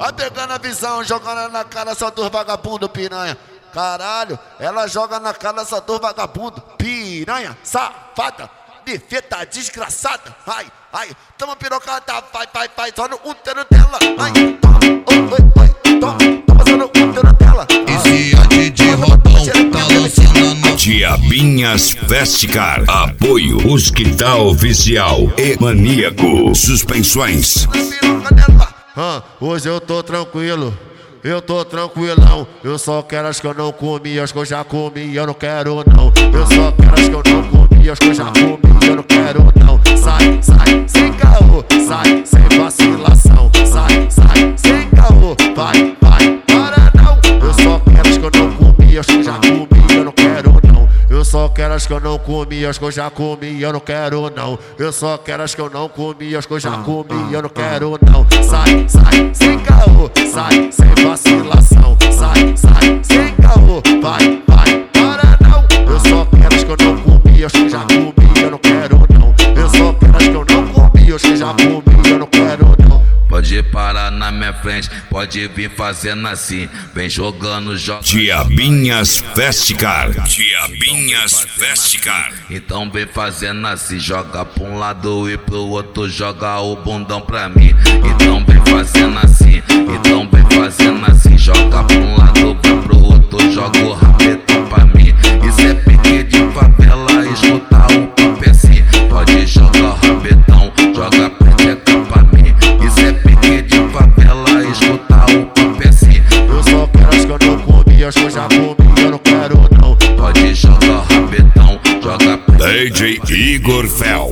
Vai pegando a visão, jogando na cara só dos vagabundo, piranha. Caralho, ela joga na cara só dos vagabundo, piranha, safada, defeta, desgraçada. Ai, ai, toma pirocada, vai, só no útero dela. Ai, toma, oi, toma só no útero dela. Esse é DJ Rodão, tá lançando no Diabinhas Festicar. Apoio Hospital Oficial e Maníaco Suspensões. Hoje eu tô tranquilo, eu tô tranquilão. Eu só quero as que eu não comi, as que eu já comi, eu não quero não. Eu só quero as que eu não comi, as que eu já comi, eu não quero não. Sai, sem caô, sai, sem vacilação. Sai, sem caô, vai, para não. Eu só quero as que eu não comi, as que eu já comi, eu não quero não. Eu só quero as que eu não comi, as que eu já comi, eu não quero não. Eu só quero as que eu não comi, as que eu já comi, eu não quero não. Sai, sem caô, sai, sem vacilação. Sai, sem caô, vai, para não. Eu só quero as que eu não comi, as que eu já comi, eu não quero não. Eu só quero as que eu não comi, as que eu já comi, eu não quero não. Pode parar na minha frente, pode vir fazendo assim, vem jogando, joga. Diabinhas Festicar. Diabinhas Festicar. Então vem fazendo assim, joga pra um lado e pro outro, joga o bundão pra mim. Então vem fazendo assim, joga pra um lado, vai pro outro, joga o rabetão pra mim. Isso é pique de favela, escuta o papo assim. Pode jogar o rabetão, joga a peteca pra mim. Isso é pique de favela, escuta o papo assim. Eu só quero as que eu não comi, as que eu já comi, eu não quero não. Pode jogar o rabetão, joga a peteca. DJ Igor Fel.